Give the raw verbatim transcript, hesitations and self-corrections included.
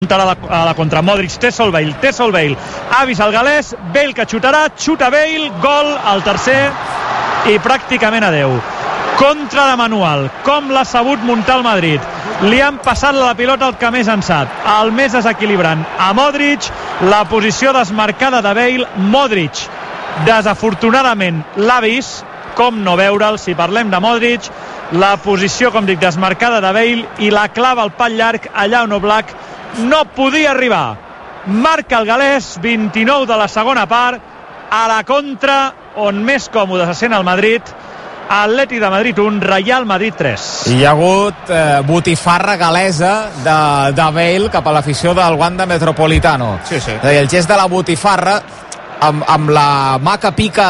a la, a la contra. Modric té sol Bale, té sol Bale, ha vist el galès, Bale que xutarà, xuta Bale, gol, el tercer i pràcticament adeu. Contra de manual, com l'ha sabut muntar el Madrid. Li han passat la pilota al que més en sap, el més desequilibrant a Modric, la posició desmarcada de Bale. Modric desafortunadament l'ha vist, com no veure'l si parlem de Modric, la posició, com dic, desmarcada de Bale, i la clava al pal llarg allà on Oblak no podia arribar. Marca el galès, vint-i-nou de la segona part, a la contra, on més còmode se sent el Madrid. Atleti de Madrid un, Real Madrid tres. Hi ha hagut eh, botifarra galesa de, de Bale cap a l'afició del Wanda Metropolitano. Sí, sí. El gest de la botifarra amb, amb la mà que pica